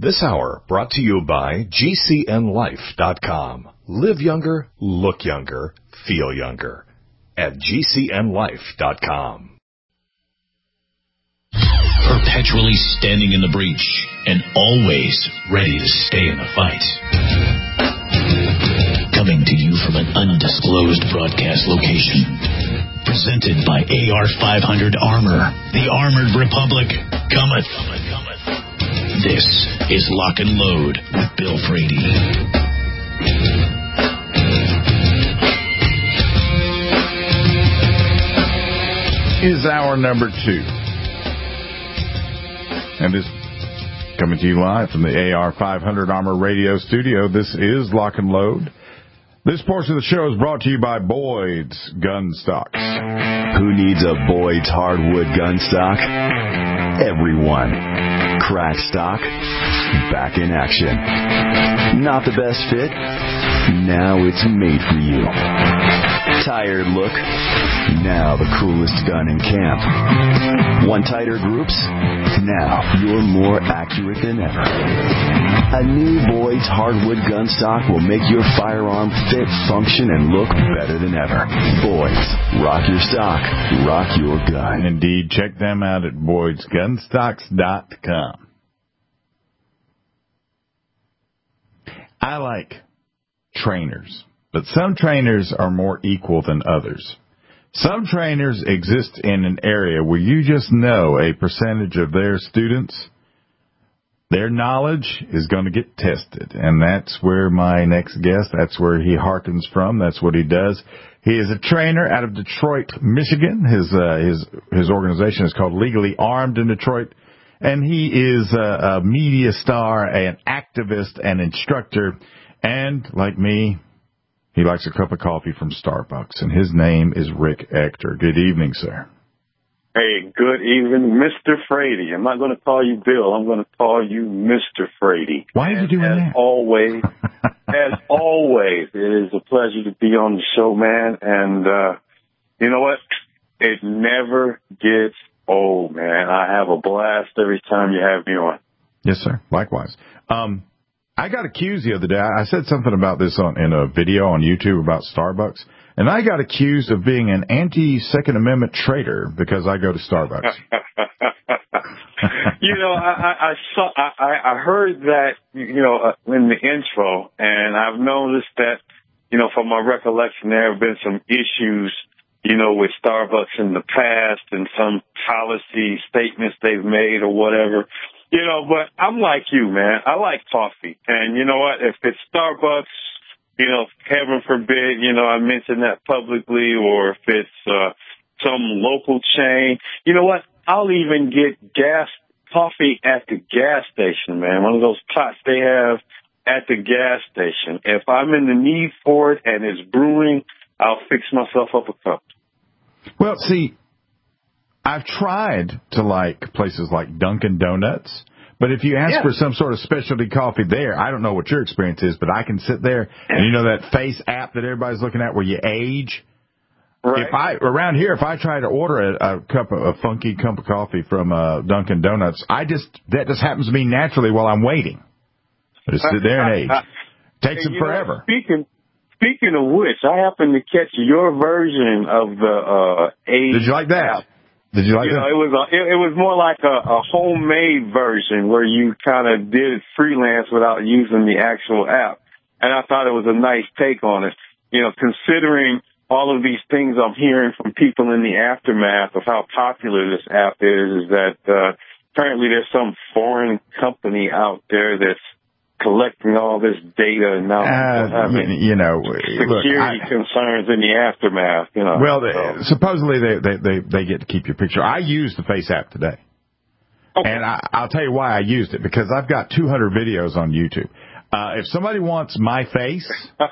This hour brought to you by GCNLife.com. Live younger, look younger, feel younger at GCNLife.com. Perpetually standing in the breach and always ready to stay in the fight. Coming to you from an undisclosed broadcast location. Presented by AR-500 Armor. The Armored Republic cometh. This is Lock and Load with Bill Frady. Is hour number 2. And this coming to you live from the AR-500 Armor Radio Studio. This is Lock and Load. This portion of the show is brought to you by Boyd's Gun Stocks. Who needs a Boyd's hardwood gun stock? Everyone. Crack stock, back in action. Not the best fit? Now it's made for you. Tired look? Now the coolest gun in camp. Want tighter groups? Now you're more accurate than ever. A new Boyd's hardwood gun stock will make your firearm fit, function, and look better than ever. Boyd's, rock your stock, rock your gun. Indeed, check them out at Boyd'sGunstocks.com. I like trainers, but some trainers are more equal than others. Some trainers exist in an area where you just know a percentage of their students, their knowledge is going to get tested. And that's where my next guest, that's where he harkens from. That's what he does. He is a trainer out of Detroit, Michigan. His organization is called Legally Armed in Detroit. And he is a media star, an activist, an instructor. And like me, he likes a cup of coffee from Starbucks, and his name is Rick Ector. Good evening, sir. Hey, good evening, Mr. Frady. I'm not going to call you Bill. I'm going to call you Mr. Frady. Why are you doing that? As always, it is a pleasure to be on the show, man. And you know what? It never gets old, man. I have a blast every time you have me on. Yes, sir. Likewise. I got accused the other day. I said something about this in a video on YouTube about Starbucks, and I got accused of being an anti-Second Amendment traitor because I go to Starbucks. You know, I heard that, you know, in the intro, and I've noticed that, you know, from my recollection, there have been some issues, you know, with Starbucks in the past and some policy statements they've made or whatever. You know, but I'm like you, man. I like coffee. And you know what? If it's Starbucks, you know, heaven forbid, you know, I mentioned that publicly, or if it's some local chain, you know what? I'll even get coffee at the gas station, man. One of those pots they have at the gas station. If I'm in the need for it and it's brewing, I'll fix myself up a cup. Well, see, I've tried to like places like Dunkin' Donuts, but if you ask for some sort of specialty coffee there, I don't know what your experience is, but I can sit there and you know that face app that everybody's looking at where you age? Right. Around here, if I try to order a funky cup of coffee from Dunkin' Donuts, that just happens to me naturally while I'm waiting. I just sit there and age. Takes them forever. Speaking of which, I happened to catch your version of the age. Did you like that? App. Did you like that? It was more like a homemade version where you kind of did it freelance without using the actual app. And I thought it was a nice take on it. You know, considering all of these things I'm hearing from people in the aftermath of how popular this app is that apparently there's some foreign company out there that's collecting all this data and now you know, security concerns in the aftermath. You know, well, supposedly they get to keep your picture. I used the Face app today, and I'll tell you why I used it, because I've got 200 videos on YouTube. If somebody wants my face,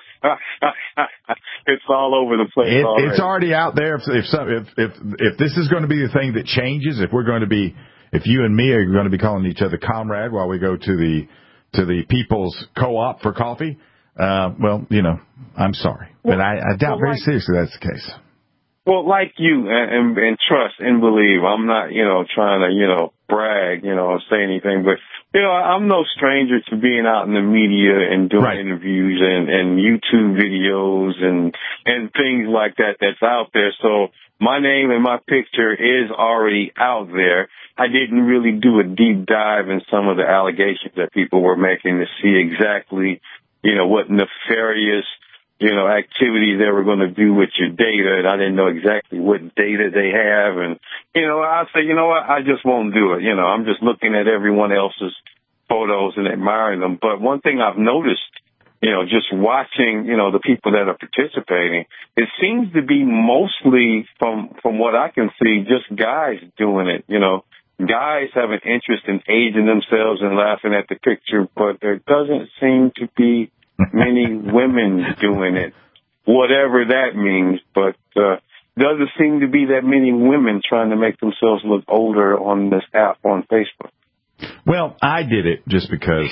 it's all over the place. It's already out there. If this is going to be the thing that changes, if you and me are going to be calling each other comrade while we go to the People's Co-op for coffee, well, you know, I'm sorry. But I doubt very seriously that's the case. Well, like you, and trust and believe, I'm not, you know, trying to, you know, brag, you know, or say anything, but You know, I'm no stranger to being out in the media and doing interviews and YouTube videos and things like that that's out there. So my name and my picture is already out there. I didn't really do a deep dive in some of the allegations that people were making to see exactly, you know, what nefarious, you know, activities they were going to do with your data. And I didn't know exactly what data they have. And, you know, I say, you know what, I just won't do it. You know, I'm just looking at everyone else's photos and admiring them. But one thing I've noticed, you know, just watching, you know, the people that are participating, it seems to be mostly, from what I can see, just guys doing it. You know, guys have an interest in aging themselves and laughing at the picture, but there doesn't seem to be many women doing it, whatever that means. But doesn't seem to be that many women trying to make themselves look older on this app on Facebook. Well, I did it just because,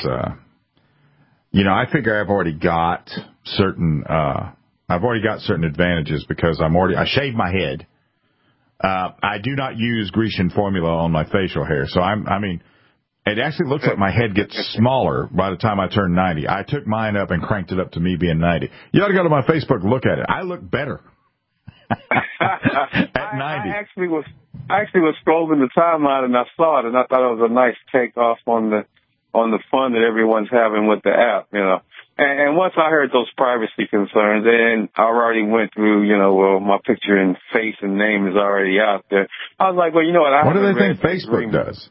you know, I figure I've already got certain advantages because I shaved my head. I do not use Grecian formula on my facial hair. So I mean, it actually looks like my head gets smaller by the time I turn 90. I took mine up and cranked it up to me being 90. You ought to go to my Facebook and look at it. I look better at 90. I actually was scrolling the timeline and I saw it and I thought it was a nice takeoff on the fun that everyone's having with the app, you know. And once I heard those privacy concerns, and I already went through, you know, well, my picture and face and name is already out there. I was like, well, you know what? What do they think Facebook does?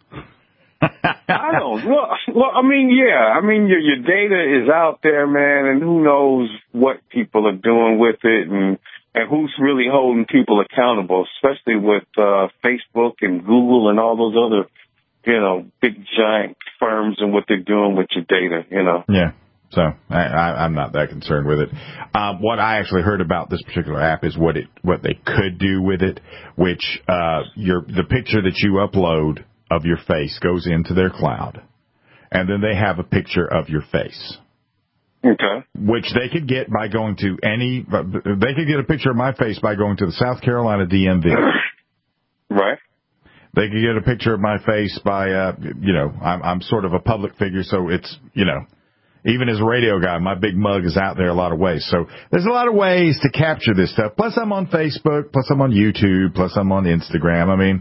I don't. Well, I mean, yeah. I mean, your data is out there, man, and who knows what people are doing with it and who's really holding people accountable, especially with Facebook and Google and all those other, you know, big giant firms and what they're doing with your data, you know. Yeah. So I'm not that concerned with it. What I actually heard about this particular app is what they could do with it, which the picture that you upload of your face goes into their cloud, and then they have a picture of your face. Okay. Which they could get by going to they could get a picture of my face by going to the South Carolina DMV. Right. They could get a picture of my face by, you know, I'm sort of a public figure, so it's, you know, even as a radio guy, my big mug is out there a lot of ways. So there's a lot of ways to capture this stuff. Plus I'm on Facebook, plus I'm on YouTube, plus I'm on Instagram. I mean,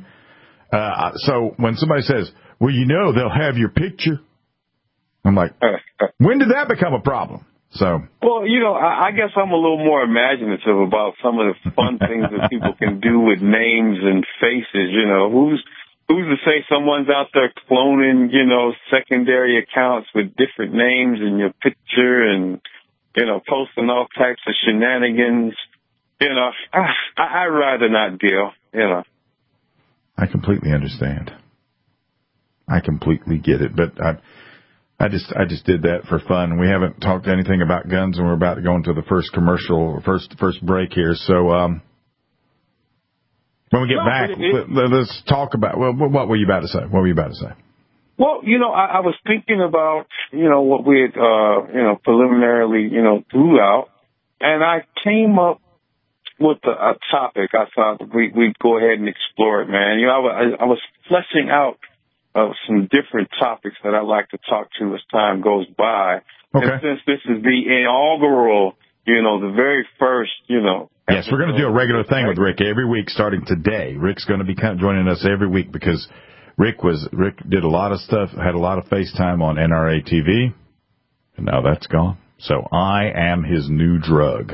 so when somebody says, well, you know, they'll have your picture, I'm like, when did that become a problem? So, well, you know, I guess I'm a little more imaginative about some of the fun things that people can do with names and faces. You know, who's to say someone's out there cloning, you know, secondary accounts with different names in your picture and, you know, posting all types of shenanigans. You know, I'd rather not deal, you know. I completely understand. I completely get it, but I just did that for fun. We haven't talked anything about guns, and we're about to go into the first commercial, first break here. So, when we get back, let's talk about, well, what were you about to say? What were you about to say? Well, you know, I was thinking about, you know, what we had, you know, preliminarily, you know, threw out, and I came up with a topic. I thought we'd go ahead and explore it, man. You know, I was fleshing out some different topics that I'd like to talk to as time goes by. Okay. And since this is the inaugural, you know, the very first, you know. Yes, we're going to do a regular thing with Rick every week starting today. Rick's going to be joining us every week because Rick did a lot of stuff, had a lot of FaceTime on NRA TV, and now that's gone. So I am his new drug.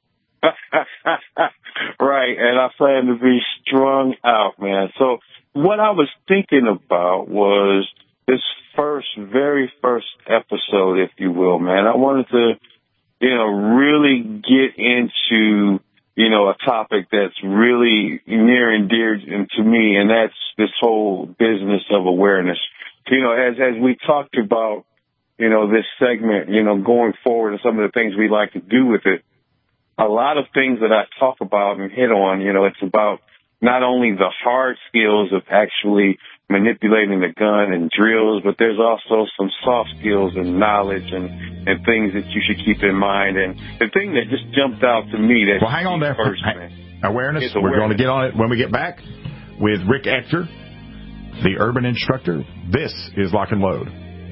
Right, and I plan to be strung out, man. So what I was thinking about was this very first episode, if you will, man. I wanted to, you know, really get into, you know, a topic that's really near and dear to me, and that's this whole business of awareness. You know, as we talked about, you know, this segment, you know, going forward and some of the things we like to do with it, a lot of things that I talk about and hit on, you know, it's about not only the hard skills of actually manipulating the gun and drills, but there's also some soft skills and knowledge and things that you should keep in mind. And the thing that just jumped out to me that... Well, hang on there. Awareness. We're going to get on it when we get back with Rick Ector, the urban instructor. This is Lock and Load.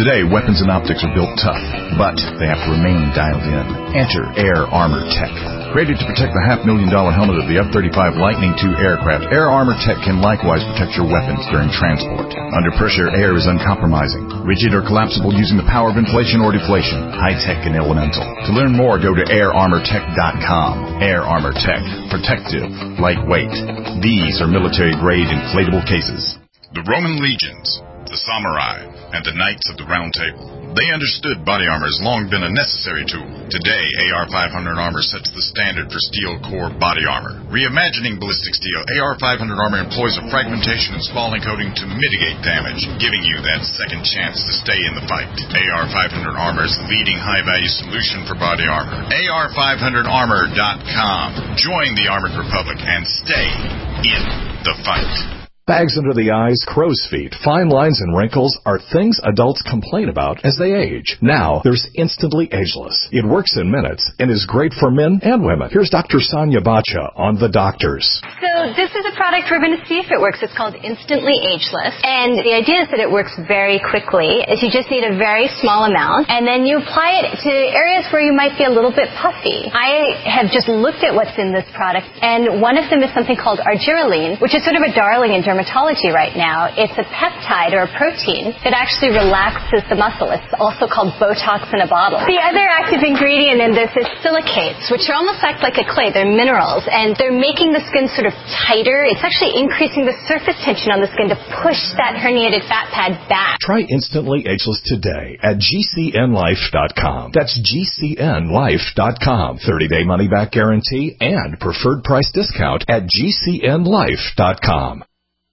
Today, weapons and optics are built tough, but they have to remain dialed in. Enter Air Armor Tech. Created to protect the $500,000 helmet of the F-35 Lightning II aircraft, Air Armor Tech can likewise protect your weapons during transport. Under pressure, air is uncompromising, rigid or collapsible using the power of inflation or deflation, high-tech and elemental. To learn more, go to airarmortech.com. Air Armor Tech. Protective. Lightweight. These are military-grade inflatable cases. The Roman legions, the samurai, and the knights of the Round Table. They understood body armor has long been a necessary tool. Today, AR-500 armor sets the standard for steel core body armor. Reimagining ballistic steel, AR-500 armor employs a fragmentation and spalling coating to mitigate damage, giving you that second chance to stay in the fight. AR-500 armor is the leading high-value solution for body armor. AR500armor.com. Join the Armored Republic and stay in the fight. Bags under the eyes, crow's feet, fine lines, and wrinkles are things adults complain about as they age. Now, there's Instantly Ageless. It works in minutes and is great for men and women. Here's Dr. Sonia Bacha on The Doctors. So this is a product we're going to see if it works. It's called Instantly Ageless. And the idea is that it works very quickly. Is you just need a very small amount, and then you apply it to areas where you might be a little bit puffy. I have just looked at what's in this product, and one of them is something called argireline, which is sort of a darling in dermatology right now. It's a peptide or a protein that actually relaxes the muscle. It's also called Botox in a bottle. The other active ingredient in this is silicates, which are almost act like a clay. They're minerals, and they're making the skin sort of tighter. It's actually increasing the surface tension on the skin to push that herniated fat pad back. Try Instantly Ageless today at GCNlife.com. That's GCNlife.com. 30-day money-back guarantee and preferred price discount at GCNlife.com.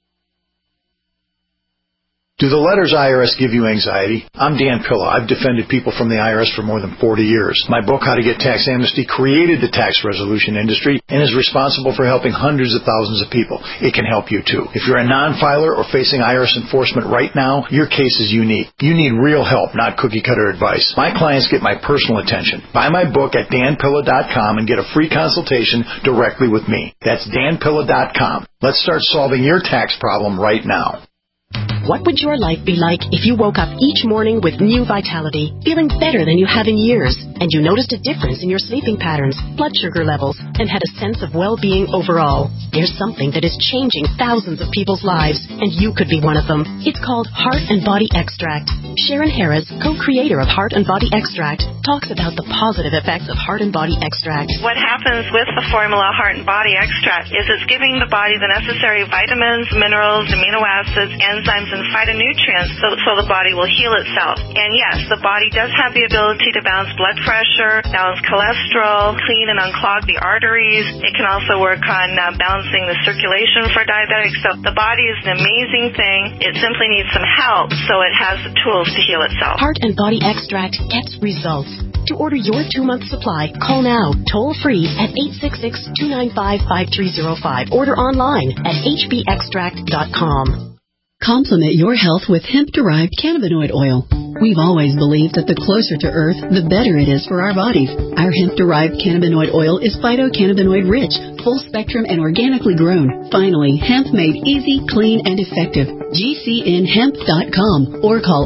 Do the letters IRS give you anxiety? I'm Dan Pilla. I've defended people from the IRS for more than 40 years. My book, How to Get Tax Amnesty, created the tax resolution industry and is responsible for helping hundreds of thousands of people. It can help you, too. If you're a non-filer or facing IRS enforcement right now, your case is unique. You need real help, not cookie-cutter advice. My clients get my personal attention. Buy my book at danpilla.com and get a free consultation directly with me. That's danpilla.com. Let's start solving your tax problem right now. What would your life be like if you woke up each morning with new vitality, feeling better than you have in years, and you noticed a difference in your sleeping patterns, blood sugar levels, and had a sense of well-being overall? There's something that is changing thousands of people's lives, and you could be one of them. It's called Heart and Body Extract. Sharon Harris, co-creator of Heart and Body Extract, talks about the positive effects of Heart and Body Extract. What happens with the formula Heart and Body Extract is it's giving the body the necessary vitamins, minerals, amino acids, enzymes, and phytonutrients so the body will heal itself. And yes, the body does have the ability to balance blood pressure, balance cholesterol, clean and unclog the arteries. It can also work on balancing the circulation for diabetics. So the body is an amazing thing. It simply needs some help so it has the tools to heal itself. Heart and Body Extract gets results. To order your 2-month supply, call now, toll-free at 866-295-5305. Order online at hbextract.com. Complement your health with hemp-derived cannabinoid oil. We've always believed that the closer to Earth, the better it is for our bodies. Our hemp-derived cannabinoid oil is phytocannabinoid-rich, full-spectrum, and organically grown. Finally, hemp made easy, clean, and effective. GCNhemp.com or call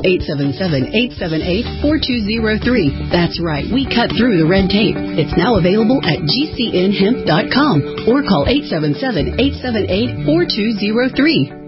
877-878-4203. That's right, we cut through the red tape. It's now available at GCNhemp.com or call 877-878-4203.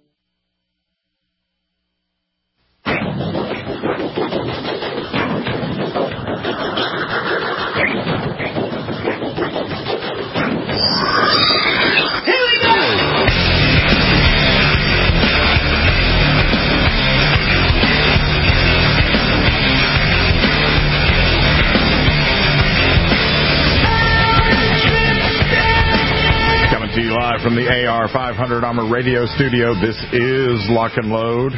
From the AR-500 Armor Radio Studio, this is Lock and Load.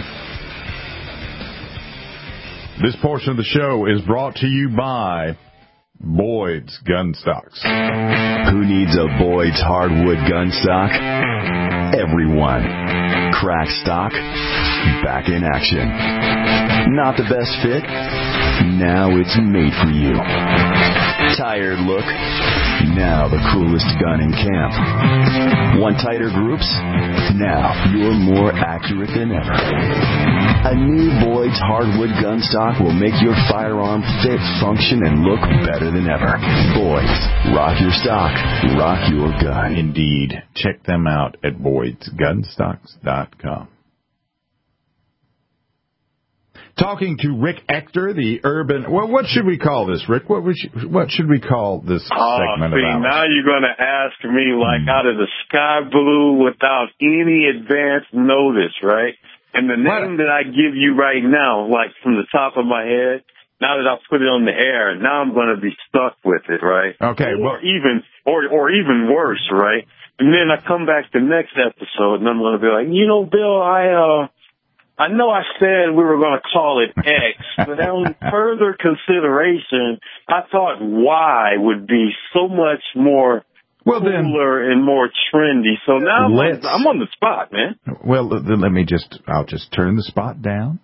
This portion of the show is brought to you by Boyd's Gun Stocks. Who needs a Boyd's hardwood gun stock? Everyone. Crack stock, back in action. Not the best fit? Now it's made for you. Tired look? Now the coolest gun in camp. Want tighter groups? Now you're more accurate than ever. A new Boyd's hardwood gun stock will make your firearm fit, function, and look better than ever. Boyd's. Rock your stock. Rock your gun. Indeed. Check them out at BoydsGunstocks.com. Talking to Rick Ector, the urban... Well, what should we call this, Rick? What should we call this segment about? Now you're going to ask me, like, out of the sky blue without any advance notice, right? And the name that I give you right now, like, from the top of my head, now that I've put it on the air, now I'm going to be stuck with it, right? Okay. Or even worse, right? And then I come back the next episode, and I'm going to be like, you know, Bill, I know I said we were going to call it X, but on further consideration, I thought Y would be so much more cooler and more trendy. So now I'm on the spot, man. Well, I'll just turn the spot down.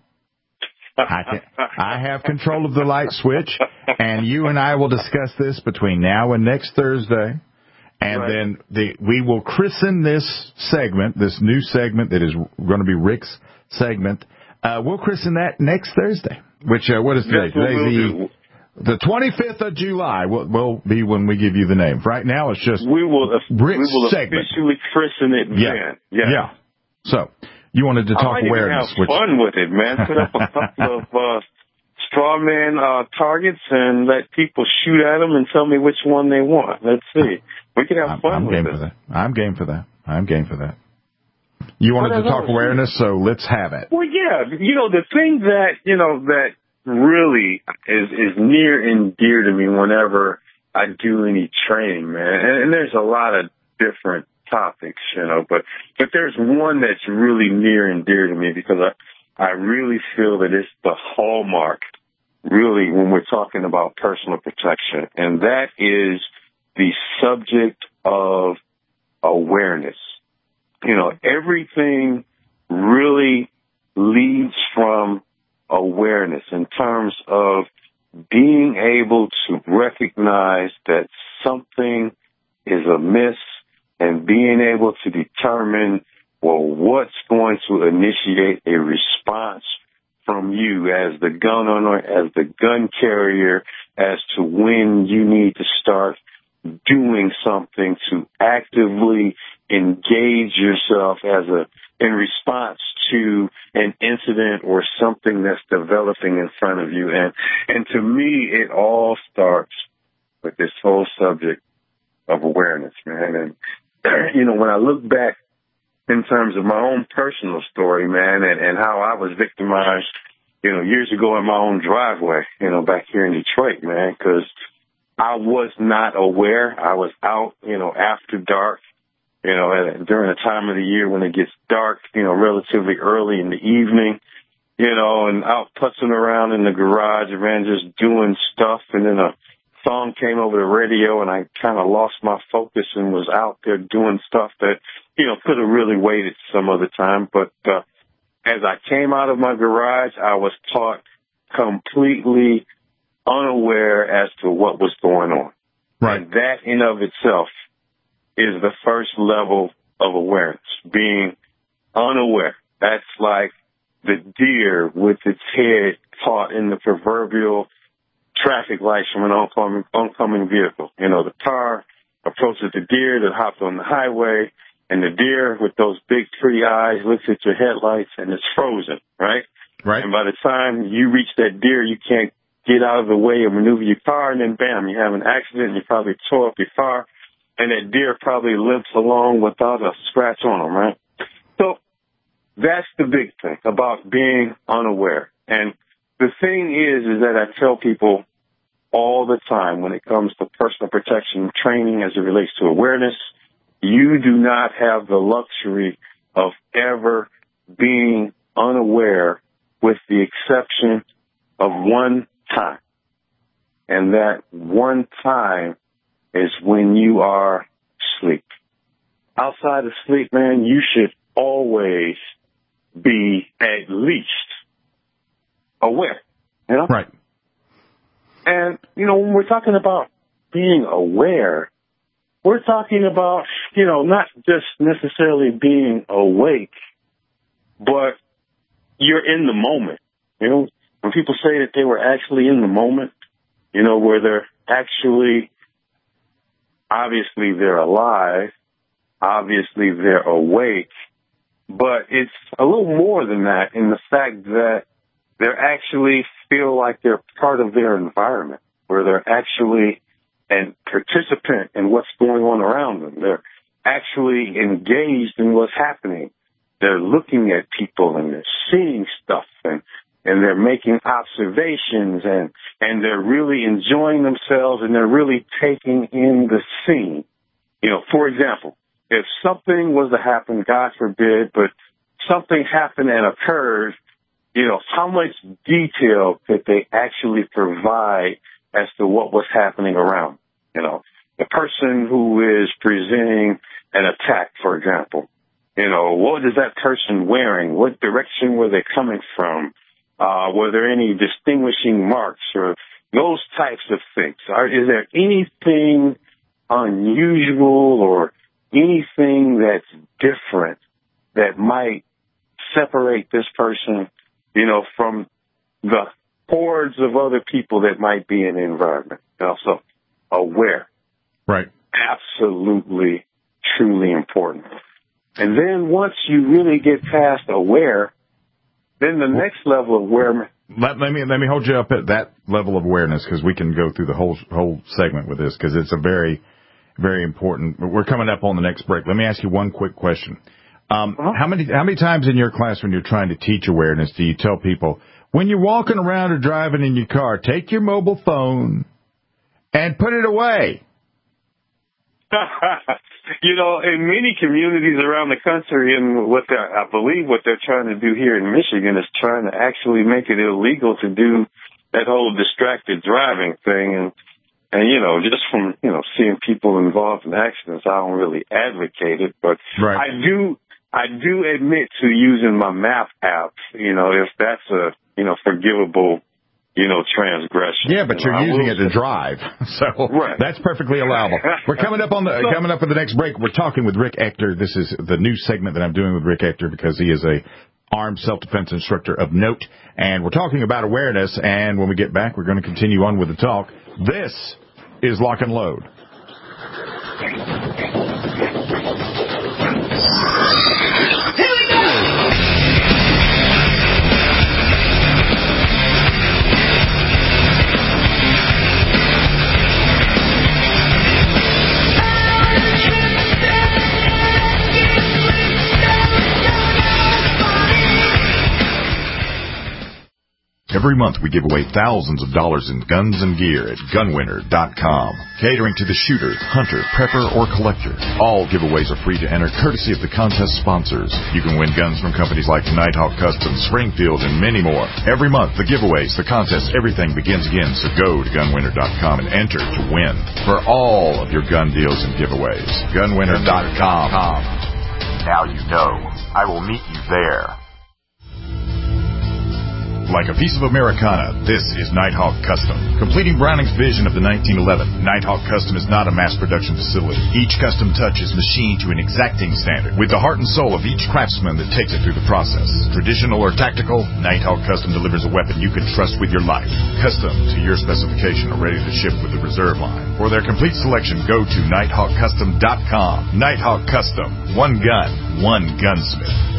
I have control of the light switch, and you and I will discuss this between now and next Thursday. And then we will christen this segment, this new segment that is going to be Rick's segment. We'll christen that next Thursday, which, what is today? Today's the 25th of July will be when we give you the name. Right now, it's just Rick's segment. Officially christen it then. Yeah. So, you wanted to talk awareness. Have fun with it, man. Put up a couple of straw man targets and let people shoot at them and tell me which one they want. Let's see. We can have fun with it. I'm game for that. You wanted to talk awareness, so let's have it. Well, yeah. You know, the thing that really is near and dear to me whenever I do any training, man, and there's a lot of different topics, but there's one that's really near and dear to me because I really feel that it's the hallmark, really, when we're talking about personal protection, and that is the subject of awareness. Everything really leads from awareness in terms of being able to recognize that something is amiss and being able to determine, well, what's going to initiate a response from you as the gun owner, as the gun carrier, as to when you need to start doing something to actively engage yourself in response to an incident or something that's developing in front of you. And to me, it all starts with this whole subject of awareness, man. And, when I look back in terms of my own personal story, man, and how I was victimized, years ago in my own driveway, back here in Detroit, man, because I was not aware. I was out, after dark, during a time of the year when it gets dark, relatively early in the evening, and out putzing around in the garage, man, just doing stuff. And then a song came over the radio and I kind of lost my focus and was out there doing stuff that, could have really waited some other time. But, as I came out of my garage, I was caught completely unaware as to what was going on. Right. And that in of itself is the first level of awareness, being unaware. That's like the deer with its head caught in the proverbial traffic lights from an oncoming vehicle. The car approaches the deer that hopped on the highway, and the deer with those big pretty eyes looks at your headlights and it's frozen, right? Right. And by the time you reach that deer, you can't get out of the way and maneuver your car, and then bam, you have an accident and you probably tore up your car, and that deer probably limps along without a scratch on him, right? So that's the big thing about being unaware. And the thing is that I tell people all the time when it comes to personal protection training as it relates to awareness, you do not have the luxury of ever being unaware with the exception of one time. And that one time is when you are asleep. Outside of sleep, man, you should always be at least aware, Right. And, when we're talking about being aware, we're talking about, not just necessarily being awake, but you're in the moment. When people say that they were actually in the moment, where they're actually, obviously they're alive, obviously they're awake, but it's a little more than that in the fact that they actually feel like they're part of their environment, where they're actually a participant in what's going on around them. They're actually engaged in what's happening. They're looking at people and they're seeing stuff and they're making observations and they're really enjoying themselves and they're really taking in the scene. For example, if something was to happen, God forbid, but something happened and occurred, how much detail could they actually provide as to what was happening around? The person who is presenting an attack, for example, what is that person wearing? What direction were they coming from? Were there any distinguishing marks or those types of things? Is there anything unusual or anything that's different that might separate this person, from the hordes of other people that might be in the environment? So aware. Right. Absolutely, truly important. And then once you really get past aware, then the next level of awareness. Let me hold you up at that level of awareness, because we can go through the whole segment with this, because it's a very, very important. We're coming up on the next break. Let me ask you one quick question. How many times in your class when you're trying to teach awareness do you tell people, when you're walking around or driving in your car, take your mobile phone and put it away? In many communities around the country, and I believe what they're trying to do here in Michigan is trying to actually make it illegal to do that whole distracted driving thing. And just from, seeing people involved in accidents, I don't really advocate it, but right. I do admit to using my map app, if that's a, forgivable, transgression. Yeah, but you're using it to drive, so right. That's perfectly allowable. We're coming up with the next break. We're talking with Rick Ector. This is the new segment that I'm doing with Rick Ector because he is a armed self-defense instructor of note, and we're talking about awareness. And when we get back, we're going to continue on with the talk. This is Lock and Load. Every month we give away thousands of dollars in guns and gear at gunwinner.com. Catering to the shooter, hunter, prepper, or collector. All giveaways are free to enter courtesy of the contest sponsors. You can win guns from companies like Nighthawk Custom, Springfield, and many more. Every month, the giveaways, the contests, everything begins again. So go to gunwinner.com and enter to win for all of your gun deals and giveaways. Gunwinner.com. Now you know. I will meet you there. Like a piece of Americana, this is Nighthawk Custom. Completing Browning's vision of the 1911, Nighthawk Custom is not a mass production facility. Each custom touch is machined to an exacting standard, with the heart and soul of each craftsman that takes it through the process. Traditional or tactical, Nighthawk Custom delivers a weapon you can trust with your life. Custom to your specification or ready to ship with the reserve line. For their complete selection, go to nighthawkcustom.com. Nighthawk Custom. One gun, one gunsmith.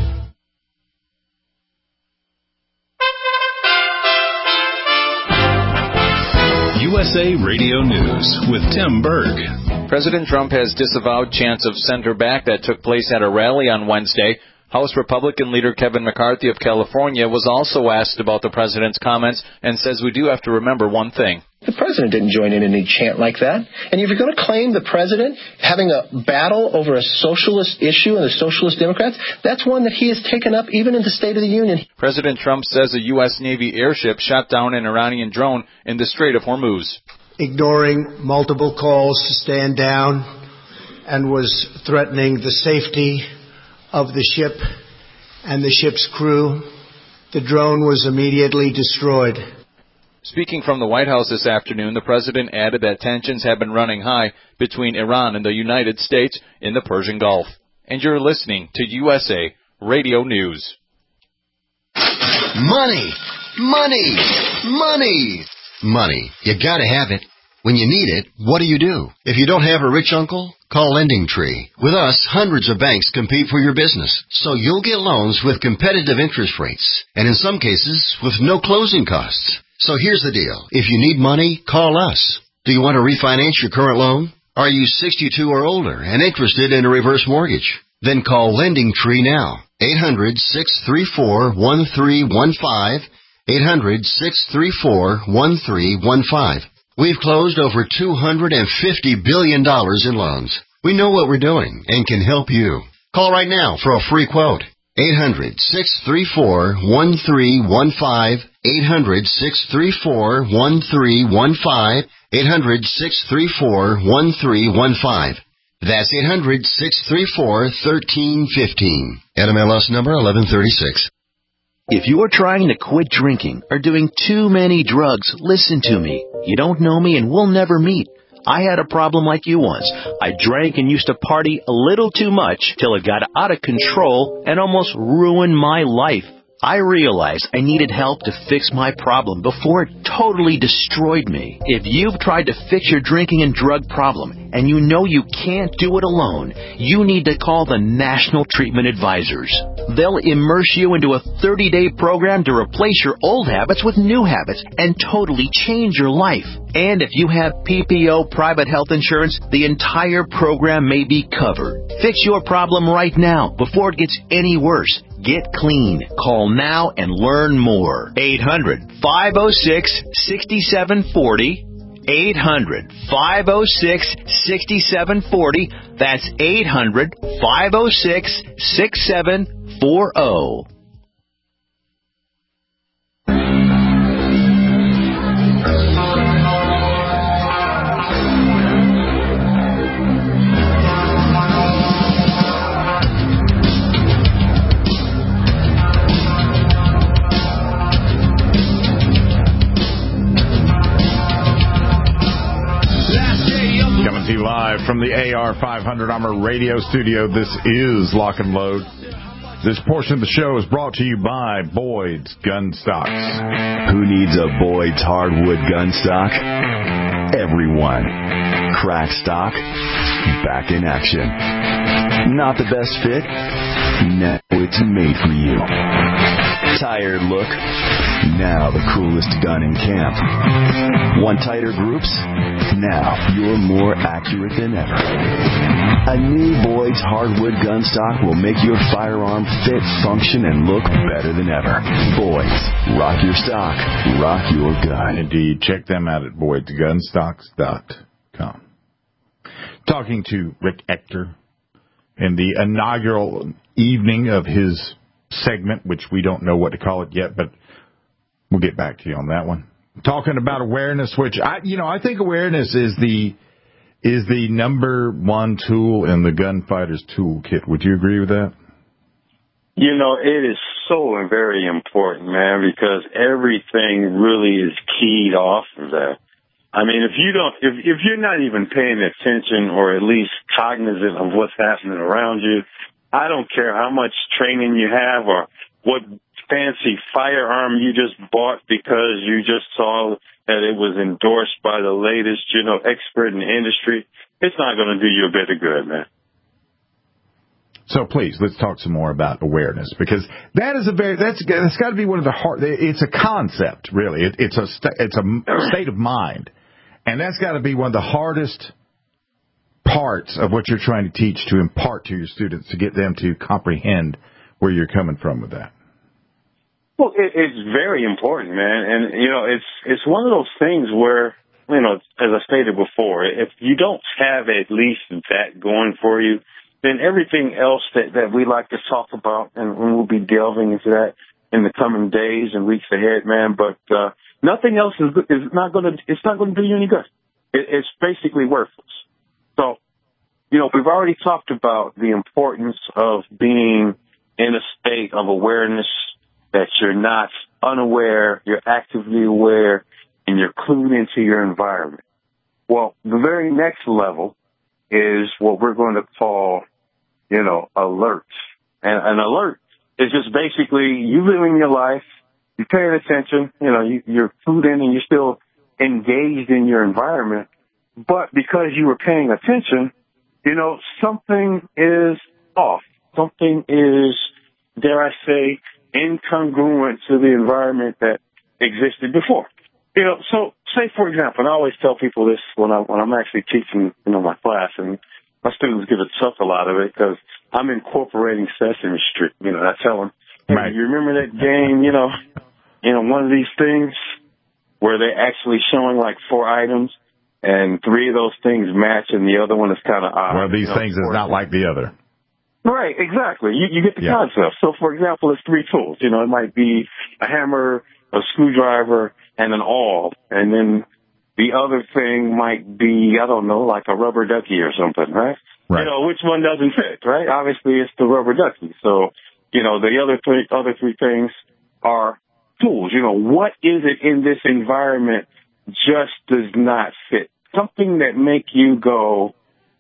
USA Radio News with Tim Berg. President Trump has disavowed chants of send her back that took place at a rally on Wednesday. House Republican leader Kevin McCarthy of California was also asked about the president's comments and says we do have to remember one thing. The president didn't join in any chant like that. And if you're going to claim the president having a battle over a socialist issue and the socialist Democrats, that's one that he has taken up even in the State of the Union. President Trump says a U.S. Navy airship shot down an Iranian drone in the Strait of Hormuz. Ignoring multiple calls to stand down and was threatening the safety of the ship and the ship's crew. The drone was immediately destroyed. Speaking from the White House this afternoon, the president added that tensions have been running high between Iran and the United States in the Persian Gulf. And you're listening to USA Radio News. Money! Money! Money! Money. You gotta have it. When you need it, what do? If you don't have a rich uncle, call LendingTree. With us, hundreds of banks compete for your business, so you'll get loans with competitive interest rates, and in some cases, with no closing costs. So here's the deal. If you need money, call us. Do you want to refinance your current loan? Are you 62 or older and interested in a reverse mortgage? Then call LendingTree now. 800-634-1315. 800-634-1315. We've closed over $250 billion in loans. We know what we're doing and can help you. Call right now for a free quote. 800-634-1315. 800-634-1315. 800-634-1315. That's 800-634-1315. NMLS number 1136. If you're trying to quit drinking or doing too many drugs, listen to me. You don't know me and we'll never meet. I had a problem like you once. I drank and used to party a little too much till it got out of control and almost ruined my life. I realized I needed help to fix my problem before it totally destroyed me. If you've tried to fix your drinking and drug problem and you know you can't do it alone, you need to call the National Treatment Advisors. They'll immerse you into a 30-day program to replace your old habits with new habits and totally change your life. And if you have PPO private health insurance, the entire program may be covered. Fix your problem right now before it gets any worse. Get clean. Call now and learn more. 800-506-6740. 800-506-6740. That's 800-506-6740. Live from the AR500 Armor Radio Studio, this is Lock and Load. This portion of the show is brought to you by Boyd's Gun Stocks. Who needs a Boyd's hardwood gun stock? Everyone. Crack stock, back in action. Not the best fit? No, it's made for you. Tired look? Now the coolest gun in camp. Want tighter groups? Now you're more accurate than ever. A new Boyd's hardwood gun stock will make your firearm fit, function, and look better than ever. Boyd's. Rock your stock. Rock your gun. Indeed. Check them out at boydsgunstocks.com. Talking to Rick Ector in the inaugural evening of his segment, which we don't know what to call it yet, but we'll get back to you on that one. Talking about awareness, which I think awareness is the number one tool in the gunfighter's toolkit. Would you agree with that? You know, it is so very important, man, because everything really is keyed off of that. I mean, if you're not even paying attention or at least cognizant of what's happening around you, I don't care how much training you have or what fancy firearm you just bought because you just saw that it was endorsed by the latest, expert in the industry. It's not going to do you a bit of good, man. So please, let's talk some more about awareness, because that's got to be one of the hard. It's a concept, really. It's a state of mind, and that's got to be one of the hardest parts of what you're trying to teach, to impart to your students, to get them to comprehend where you're coming from with that. Well, it's very important, man. And, it's one of those things where, as I stated before, if you don't have at least that going for you, then everything else that we like to talk about, and we'll be delving into that in the coming days and weeks ahead, man. But nothing else is not going to do you any good. It's basically worthless. So, we've already talked about the importance of being in a state of awareness, that you're not unaware, you're actively aware, and you're clued into your environment. Well, the very next level is what we're going to call, alerts. And an alert is just basically you living your life, you're paying attention, you're clued in and you're still engaged in your environment. But because you were paying attention, something is off. Something is, dare I say, incongruent to the environment that existed before. So say, for example, and I always tell people this when I'm actually teaching, my class, and my students give a chuckle out of it because I'm incorporating Sesame Street. I tell them, hey, right. You remember that game, one of these things where they're actually showing like 4 items and 3 of those things match and the other one is kind of odd. One of these things is not like the other. Right, exactly. You get the concept. So, for example, it's 3 tools. It might be a hammer, a screwdriver, and an awl. And then the other thing might be, I don't know, like a rubber ducky or something, right? Right. Which one doesn't fit, right? Obviously, it's the rubber ducky. So, the other 3 things are tools. What is it in this environment just does not fit? Something that make you go,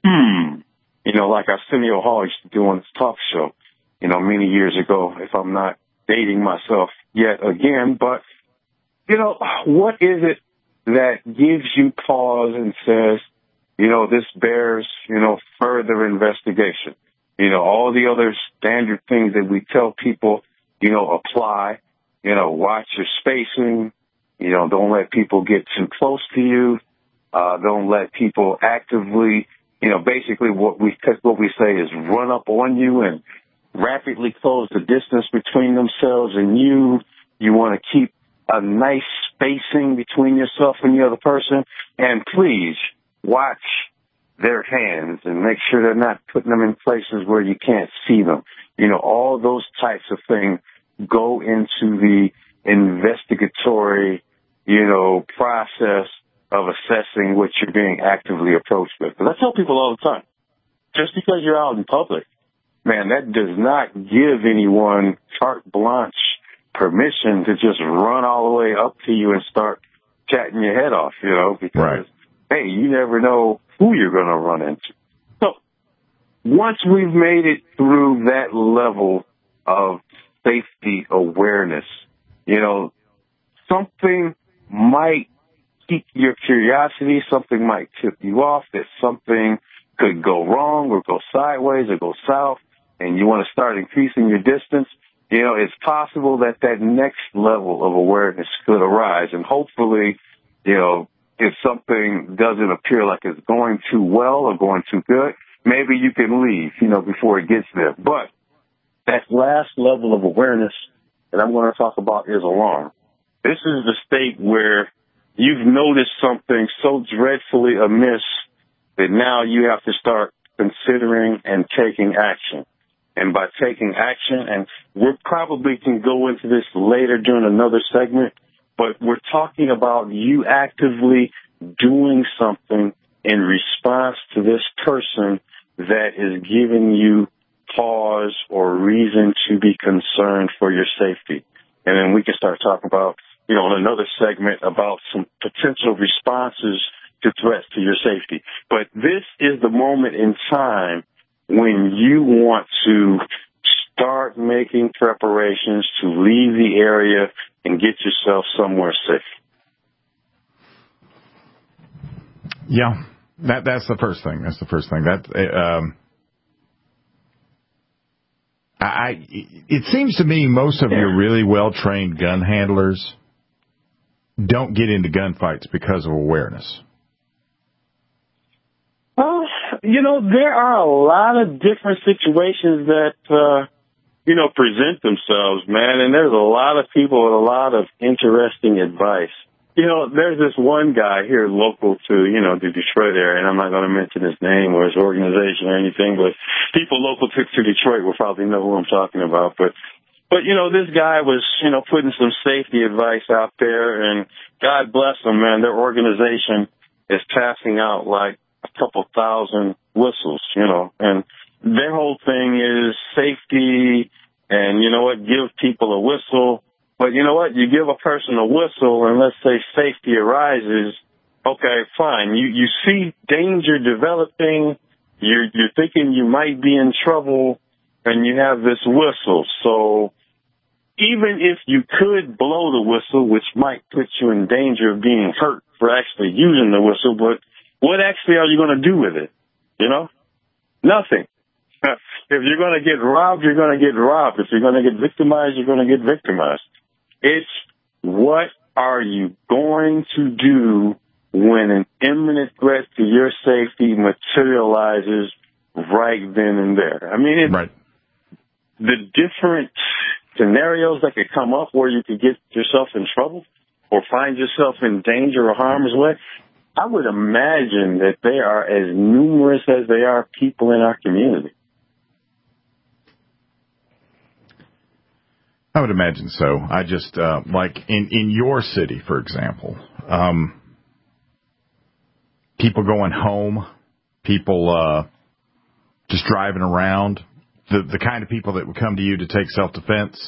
like Arsenio Hall used to do on his talk show, many years ago, if I'm not dating myself yet again. But, what is it that gives you pause and says, this bears, further investigation? All the other standard things that we tell people, apply, watch your spacing, don't let people get too close to you, don't let people actively, basically what we say is run up on you and rapidly close the distance between themselves and you. You want to keep a nice spacing between yourself and the other person. And please watch their hands and make sure they're not putting them in places where you can't see them. All those types of things go into the investigatory, process of assessing what you're being actively approached with. But I tell people all the time, just because you're out in public, man, that does not give anyone carte blanche permission to just run all the way up to you and start chatting your head off, because, hey, you never know who you're going to run into. So once we've made it through that level of safety awareness, something might pique your curiosity, something might tip you off that something could go wrong or go sideways or go south, and you want to start increasing your distance. It's possible that next level of awareness could arise, and hopefully, if something doesn't appear like it's going too well or going too good, maybe you can leave, before it gets there. But that last level of awareness that I'm going to talk about is alarm. This is the state where you've noticed something so dreadfully amiss that now you have to start considering and taking action. And by taking action, and we probably can go into this later during another segment, but we're talking about you actively doing something in response to this person that is giving you pause or reason to be concerned for your safety. And then we can start talking about, in another segment about some potential responses to threats to your safety. But this is the moment in time when you want to start making preparations to leave the area and get yourself somewhere safe. Yeah, that's the first thing. It seems to me most of your really well-trained gun handlers don't get into gunfights because of awareness. There are a lot of different situations that, present themselves, man, and there's a lot of people with a lot of interesting advice. There's this one guy here local to, the Detroit area, and I'm not going to mention his name or his organization or anything, but people local to Detroit will probably know who I'm talking about. But this guy was, putting some safety advice out there, and God bless them, man, their organization is passing out like a couple thousand whistles, and their whole thing is safety and, give people a whistle But you know what? You give a person a whistle and let's say safety arises. Okay, fine. You see danger developing. You're thinking you might be in trouble and you have this whistle. So even if you could blow the whistle, which might put you in danger of being hurt for actually using the whistle, but what actually are you going to do with it? You know? Nothing. If you're going to get robbed, you're going to get robbed. If you're going to get victimized, you're going to get victimized. It's what are you going to do when an imminent threat to your safety materializes right then and there? I mean, the different scenarios that could come up where you could get yourself in trouble or find yourself in danger or harm's way, I would imagine that they are as numerous as they are people in our community. I would imagine so. I just, like in your city, for example, people going home, people just driving around, the kind of people that would come to you to take self-defense.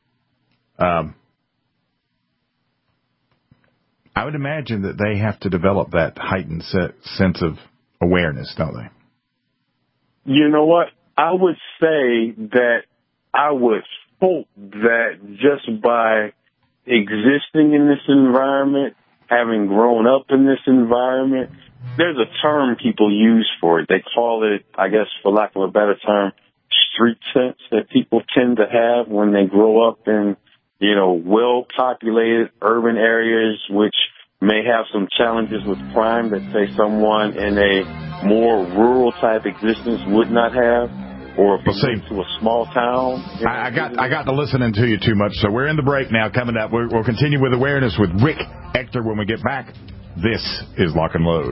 I would imagine that they have to develop that heightened sense of awareness, don't they? You know what? I would say that I would hope that just by existing in this environment, having grown up in this environment, there's a term people use for it. They call it, I guess, for lack of a better term, street sense that people tend to have when they grow up in, you know, well-populated urban areas, which may have some challenges with crime that, say, someone in a more rural-type existence would not have. Or if you went to a small town. You know, I got to listening to you too much, so we're in the break now. Coming up, we'll continue with awareness with Rick Ector when we get back. This is Lock and Load.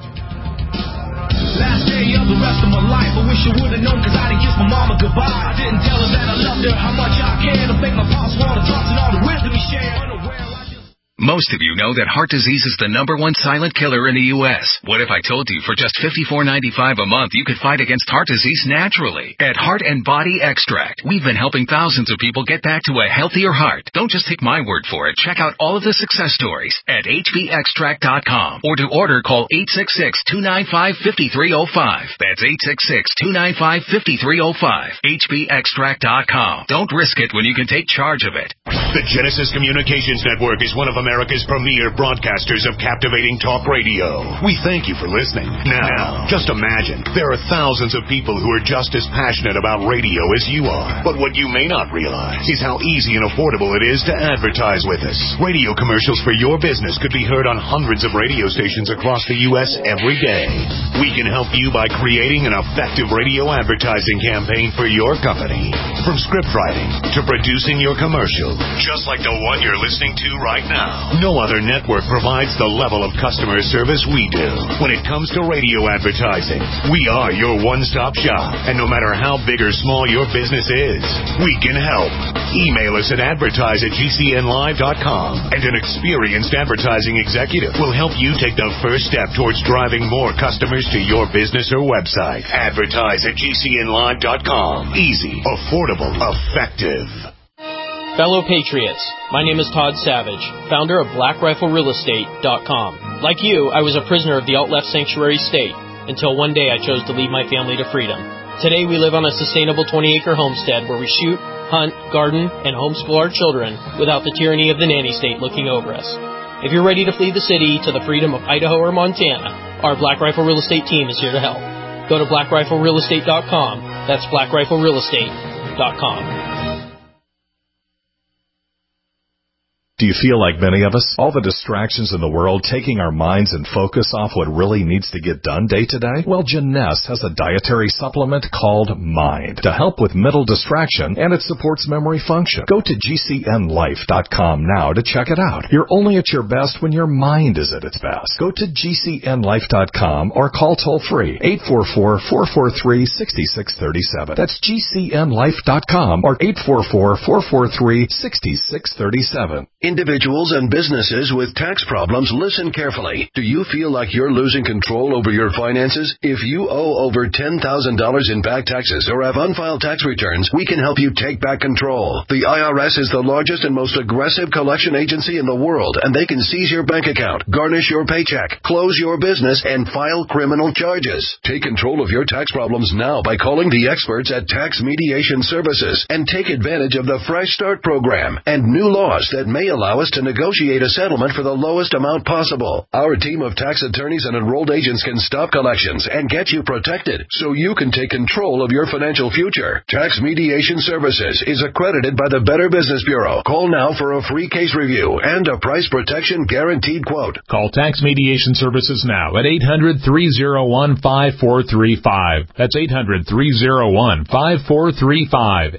Last day of the rest of my life, I wish I would have known, cause I didn't kiss my mama goodbye. I didn't tell her that I loved her, how much I cared. I think my pops wanted thoughts and all the wisdom he shared. Most of you know that heart disease is the #1 silent killer in the U.S. What if I told you for just $54.95 a month you could fight against heart disease naturally? At Heart and Body Extract, we've been helping thousands of people get back to a healthier heart. Don't just take my word for it. Check out all of the success stories at hbextract.com. Or to order, call 866-295-5305. That's 866-295-5305. hbextract.com. Don't risk it when you can take charge of it. The Genesis Communications Network is one of America's premier broadcasters of captivating talk radio. We thank you for listening. Now, just imagine, there are thousands of people who are just as passionate about radio as you are. But what you may not realize is how easy and affordable it is to advertise with us. Radio commercials for your business could be heard on hundreds of radio stations across the U.S. every day. We can help you by creating an effective radio advertising campaign for your company. From script writing to producing your commercial, just like the one you're listening to right now. No other network provides the level of customer service we do. When it comes to radio advertising, we are your one-stop shop. And no matter how big or small your business is, we can help. Email us at advertise@gcnlive.com, and an experienced advertising executive will help you take the first step towards driving more customers to your business or website. Advertise@gcnlive.com. Easy, affordable, effective. Fellow Patriots, my name is Todd Savage, founder of BlackRifleRealEstate.com. Like you, I was a prisoner of the alt-left sanctuary state until one day I chose to lead my family to freedom. Today we live on a sustainable 20-acre homestead where we shoot, hunt, garden, and homeschool our children without the tyranny of the nanny state looking over us. If you're ready to flee the city to the freedom of Idaho or Montana, our Black Rifle Real Estate team is here to help. Go to BlackRifleRealEstate.com. That's BlackRifleRealEstate.com. Do you feel like many of us? All the distractions in the world taking our minds and focus off what really needs to get done day to day? Well, Jeunesse has a dietary supplement called Mind to help with mental distraction, and it supports memory function. Go to GCNlife.com now to check it out. You're only at your best when your mind is at its best. Go to GCNlife.com or call toll-free 844-443-6637. That's GCNlife.com or 844-443-6637. Individuals and businesses with tax problems, listen carefully. Do you feel like you're losing control over your finances? If you owe over $10,000 in back taxes or have unfiled tax returns, we can help you take back control. The IRS is the largest and most aggressive collection agency in the world, and they can seize your bank account, garnish your paycheck, close your business, and file criminal charges. Take control of your tax problems now by calling the experts at Tax Mediation Services and take advantage of the Fresh Start program and new laws that may allow us to negotiate a settlement for the lowest amount possible. Our team of tax attorneys and enrolled agents can stop collections and get you protected so you can take control of your financial future. Tax Mediation Services is accredited by the Better Business Bureau. Call now for a free case review and a price protection guaranteed quote. Call Tax Mediation Services now at 800-301-5435. That's 800-301-5435.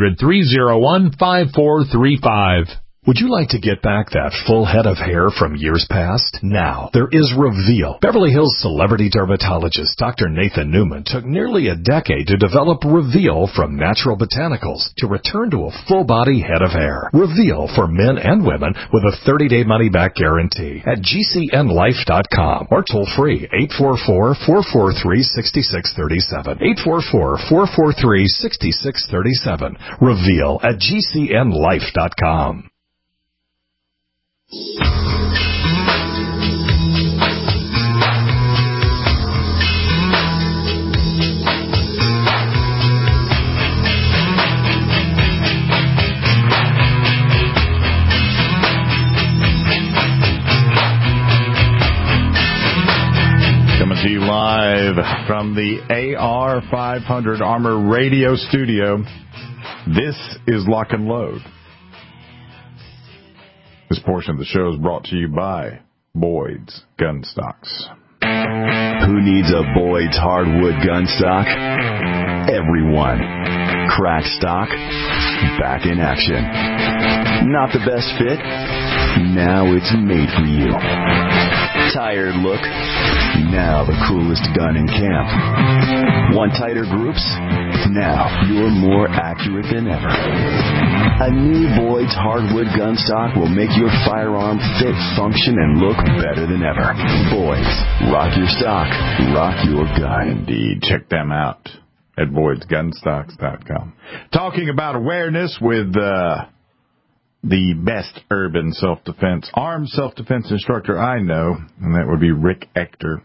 800-301-5435. Would you like to get back that full head of hair from years past? Now, there is Reveal. Beverly Hills celebrity dermatologist Dr. Nathan Newman took nearly a decade to develop Reveal from natural botanicals to return to a full-body head of hair. Reveal for men and women with a 30-day money-back guarantee at GCNlife.com or toll-free 844-443-6637. 844-443-6637. Reveal at GCNlife.com. Coming to you live from the AR500 Armor Radio Studio. This is Lock and Load. This portion of the show is brought to you by Boyd's Gun Stocks. Who needs a Boyd's hardwood gun stock? Everyone. Crack stock, back in action. Not the best fit? Now it's made for you. Tired look? Now the coolest gun in camp. Want tighter groups? Now you're more accurate than ever. A new Boyd's hardwood gun stock will make your firearm fit, function, and look better than ever. Boyd's. Rock your stock. Rock your gun. Indeed. Check them out at Boyd'sGunstocks.com. Talking about awareness with the best urban self-defense, armed self-defense instructor I know, and that would be Rick Ector.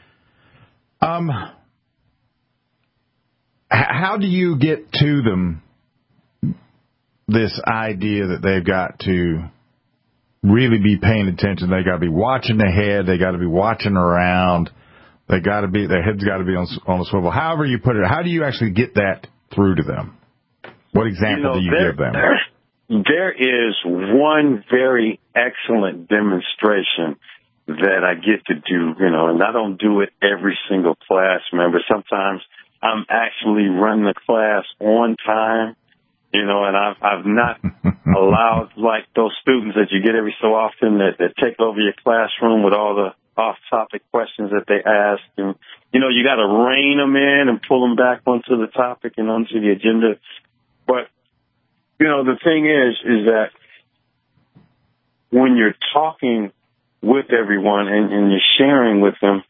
How do you get to them this idea that they've got to really be paying attention? They got to be watching ahead. They got to be watching around. They got to be, their head's got to be on a swivel. However you put it, how do you actually get that through to them? What example do you give them? There is one very excellent demonstration that I get to do, and I don't do it every single class member. Sometimes I'm actually running the class on time, and I've not allowed like those students that you get every so often that take over your classroom with all the off-topic questions that they ask. And, you got to rein them in and pull them back onto the topic and onto the agenda. But, the thing is that when you're talking with everyone and you're sharing with them,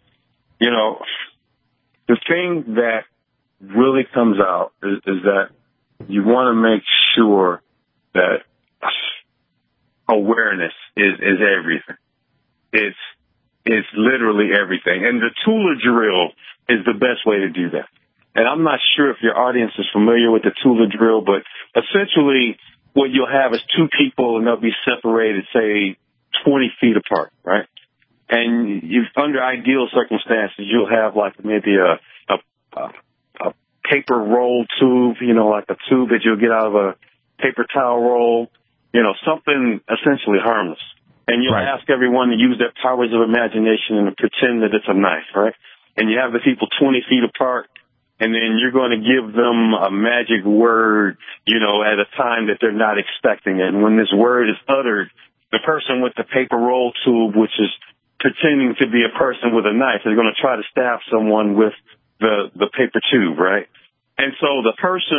the thing that really comes out is that you want to make sure that awareness is everything. It's literally everything. And the Tula drill is the best way to do that. And I'm not sure if your audience is familiar with the Tula drill, but essentially what you'll have is two people and they'll be separated, say, 20 feet apart, right? And under ideal circumstances, you'll have like maybe a paper roll tube, like a tube that you'll get out of a paper towel roll, something essentially harmless. And you'll ask everyone to use their powers of imagination and pretend that it's a knife, right? And you have the people 20 feet apart, and then you're going to give them a magic word, at a time that they're not expecting it. And when this word is uttered, the person with the paper roll tube, which is pretending to be a person with a knife, is going to try to stab someone with the paper tube, right? And so the person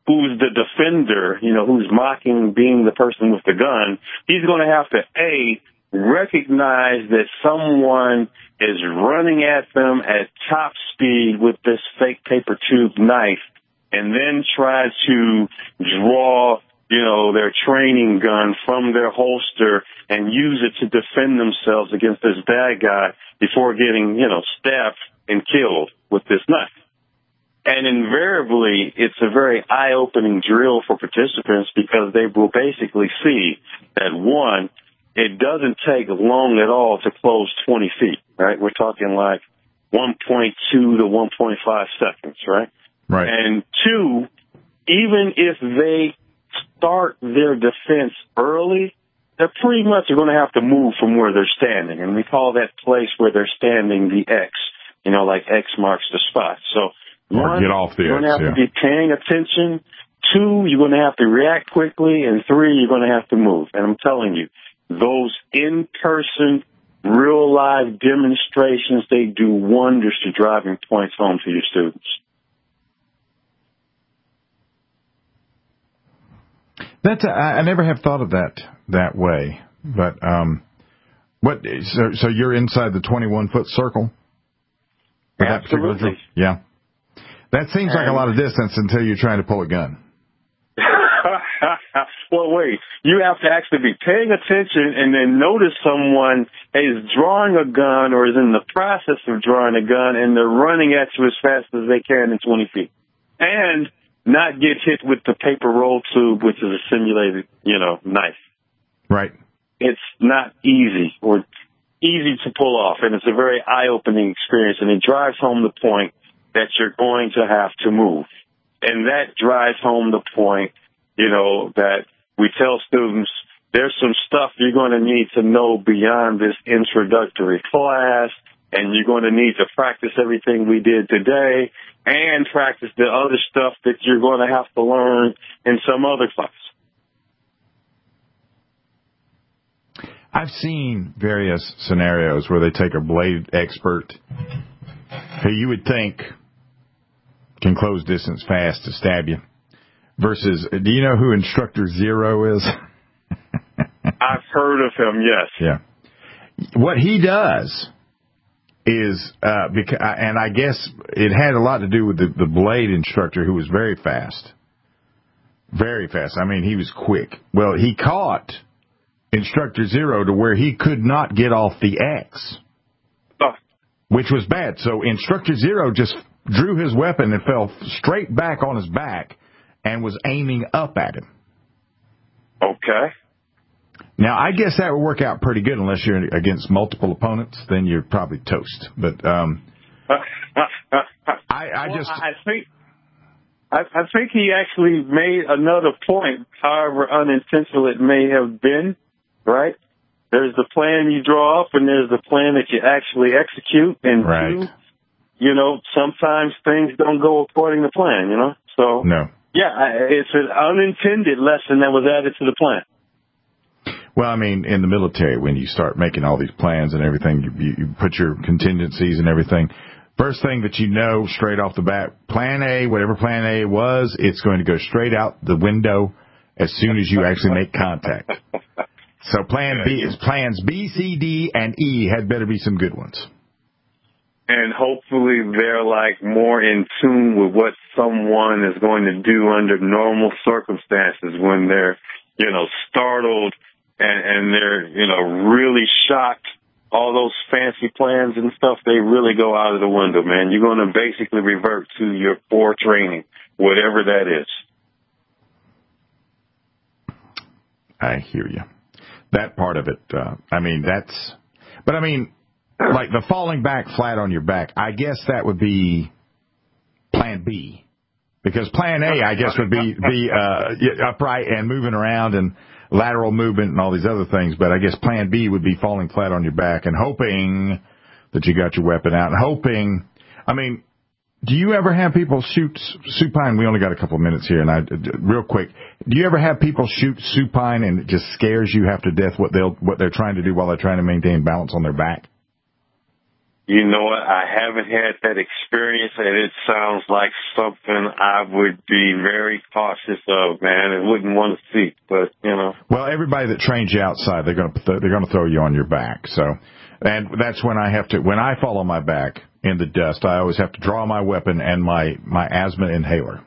who's the defender, who's mocking being the person with the gun, he's going to have to, A, recognize that someone is running at them at top speed with this fake paper tube knife, and then try to draw, their training gun from their holster and use it to defend themselves against this bad guy before getting, stabbed and killed with this knife. And invariably, it's a very eye-opening drill for participants because they will basically see that, one, it doesn't take long at all to close 20 feet, right? We're talking like 1.2 to 1.5 seconds, right? Right. And two, even if they start their defense early, they're pretty much going to have to move from where they're standing. And we call that place where they're standing the X, like X marks the spot. So, one, get off the you're going to X, have to be paying attention. Two, you're going to have to react quickly. And three, you're going to have to move. And I'm telling you, those in-person, real-life demonstrations, they do wonders to driving points home to your students. I never have thought of that way. But so you're inside the 21-foot circle? Absolutely. Yeah. That seems like a lot of distance until you're trying to pull a gun. Well, wait. You have to actually be paying attention and then notice someone is drawing a gun or is in the process of drawing a gun, and they're running at you as fast as they can in 20 feet. And not get hit with the paper roll tube, which is a simulated, knife. Right. It's not easy or easy to pull off, and it's a very eye-opening experience, and it drives home the point that you're going to have to move. And that drives home the point, that we tell students there's some stuff you're going to need to know beyond this introductory class, and you're going to need to practice everything we did today and practice the other stuff that you're going to have to learn in some other class. I've seen various scenarios where they take a blade expert who you would think can close distance fast to stab you versus, do you know who Instructor Zero is? I've heard of him, yes. Yeah. What he does is, and I guess it had a lot to do with the blade instructor who was very fast. Very fast. I mean, he was quick. Well, he caught Instructor Zero to where he could not get off the X, which was bad. So Instructor Zero just drew his weapon and fell straight back on his back and was aiming up at him. Okay. Now, I guess that would work out pretty good unless you're against multiple opponents. Then you're probably toast. But I think he actually made another point, however unintentional it may have been, right? There's the plan you draw up, and there's the plan that you actually execute. And right. Two, sometimes things don't go according to plan, So, no. Yeah, it's an unintended lesson that was added to the plan. Well, I mean, in the military, when you start making all these plans and everything, you put your contingencies and everything. First thing that you know straight off the bat, Plan A, whatever Plan A was, it's going to go straight out the window as soon as you actually make contact. So plans B, C, D, and E had better be some good ones. And hopefully they're like more in tune with what someone is going to do under normal circumstances when they're, startled and they're, really shocked. All those fancy plans and stuff, they really go out of the window, man. You're going to basically revert to your core training, whatever that is. I hear you. That part of it, like the falling back flat on your back, I guess that would be Plan B. Because Plan A, I guess, would be upright and moving around and lateral movement and all these other things. But I guess Plan B would be falling flat on your back and hoping that you got your weapon out. And hoping, do you ever have people shoot supine? We only got a couple of minutes here, and real quick, do you ever have people shoot supine and it just scares you half to death what they're trying to do while they're trying to maintain balance on their back? you know what, I haven't had that experience, and it sounds like something I would be very cautious of, man, and wouldn't want to see. But, you know. Well, everybody that trains you outside, they're going to throw you on your back. So, and that's when when I fall on my back in the dust, I always have to draw my weapon and my asthma inhaler.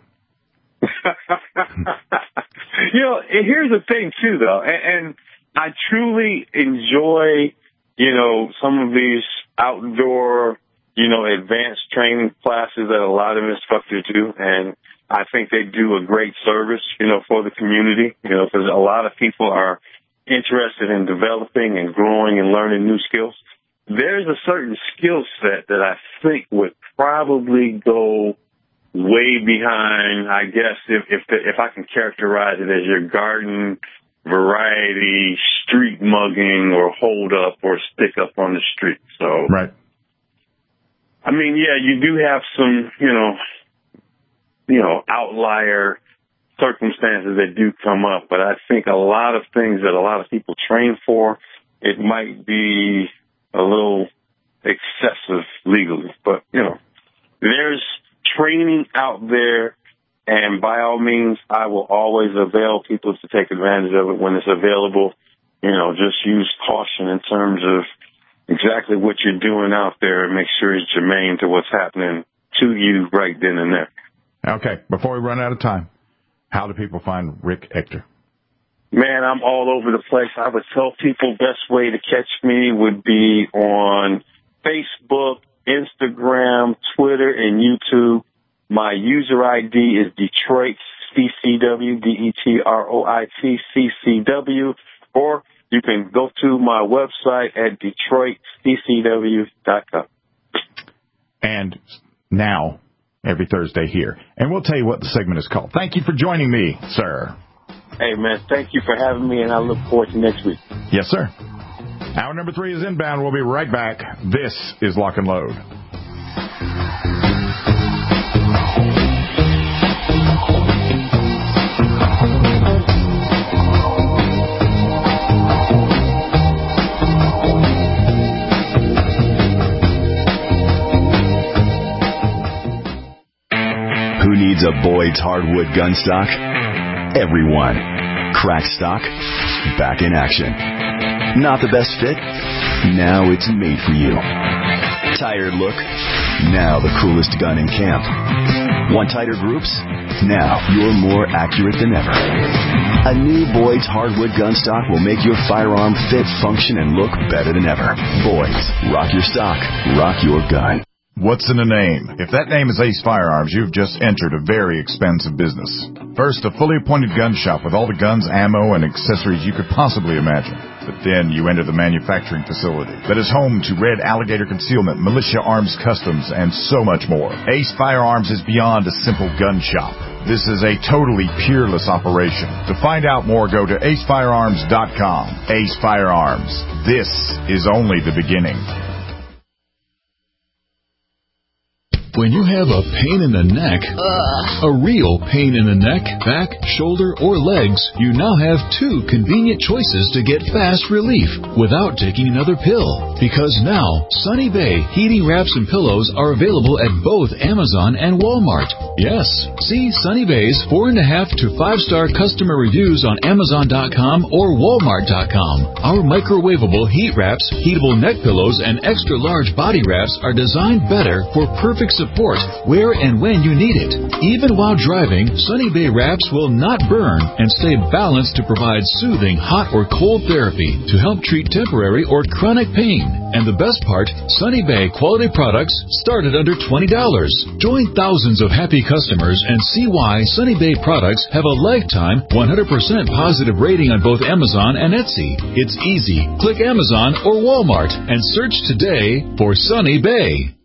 You know, here's the thing, too, though, and I truly enjoy, you know, some of these outdoor, you know, advanced training classes that a lot of instructors do, and I think they do a great service, you know, for the community, you know, because a lot of people are interested in developing and growing and learning new skills. There's a certain skill set that I think would probably go way behind, I guess, if I can characterize it as your garden variety street mugging or hold up or stick up on the street. So, right. I mean, yeah, you do have some, you know, outlier circumstances that do come up, but I think a lot of things that a lot of people train for, it might be a little excessive legally, but, you know, there's training out there, and by all means, I will always avail people to take advantage of it when it's available. You know, just use caution in terms of exactly what you're doing out there and make sure it's germane to what's happening to you right then and there. Okay, before we run out of time, how do people find Rick Ector? Man, I'm all over the place. I would tell people best way to catch me would be on Facebook, Instagram, Twitter, and YouTube. My user ID is Detroit CCW, DETROIT CCW, or you can go to my website at DetroitCCW.com. And now, every Thursday here. And we'll tell you what the segment is called. Thank you for joining me, sir. Hey, man, thank you for having me, and I look forward to next week. Yes, sir. Hour number 3 is inbound. We'll be right back. This is Lock and Load. Who needs a Boyd's hardwood gun stock? Everyone. Crack stock, back in action. Not the best fit? Now it's made for you. Tired look? Now the coolest gun in camp. Want tighter groups? Now you're more accurate than ever. A new Boyd's hardwood gun stock will make your firearm fit, function, and look better than ever. Boyd's. Rock your stock. Rock your gun. What's in a name? If that name is Ace Firearms, you've just entered a very expensive business. First, a fully appointed gun shop with all the guns, ammo, and accessories you could possibly imagine. But then you enter the manufacturing facility that is home to Red Alligator Concealment, Militia Arms Customs, and so much more. Ace Firearms is beyond a simple gun shop. This is a totally peerless operation. To find out more, go to acefirearms.com. Ace Firearms. This is only the beginning. When you have a pain in the neck, a real pain in the neck, back, shoulder, or legs, you now have 2 convenient choices to get fast relief without taking another pill. Because now, Sunny Bay heating wraps and pillows are available at both Amazon and Walmart. Yes, see Sunny Bay's 4.5 to 5-star customer reviews on Amazon.com or Walmart.com. Our microwavable heat wraps, heatable neck pillows, and extra large body wraps are designed better for perfect support where and when you need it. Even while driving, Sunny Bay wraps will not burn and stay balanced to provide soothing hot or cold therapy to help treat temporary or chronic pain. And the best part, Sunny Bay quality products start at under $20. Join thousands of happy customers and see why Sunny Bay products have a lifetime 100% positive rating on both Amazon and Etsy. It's easy. Click Amazon or Walmart and search today for Sunny Bay.